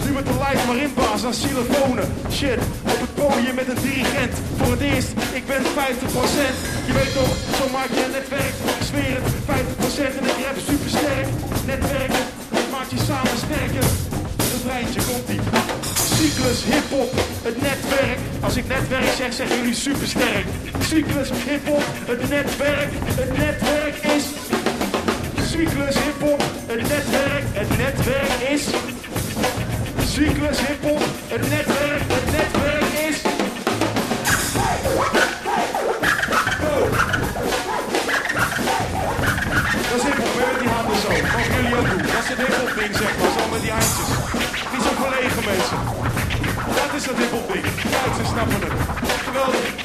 Nu met de live maar inblazen aan xylofonen. Shit, op het podium met een dirigent. Voor het eerst, ik ben 50%. Je weet toch, zo maak je een netwerk. Ik zweer het, 50% en ik rap supersterk. Netwerken, dat maakt je samen sterker. Het rijtje komt-ie. Cyclus, hiphop, het netwerk. Als ik netwerk zeg, zeggen jullie supersterk. Cyclus, hiphop, het netwerk is... Cyclus, hiphop, het netwerk is... Cyclus, hiphop, het netwerk is... Dat is hiphop, met die handen zo. Mogen jullie ook doen. Dat is het hiphop ding, zeg maar, zo met die handjes. Niet zo verlegen, mensen. Dat is het hiphop ding. Duitsers snappen het. Geweldig.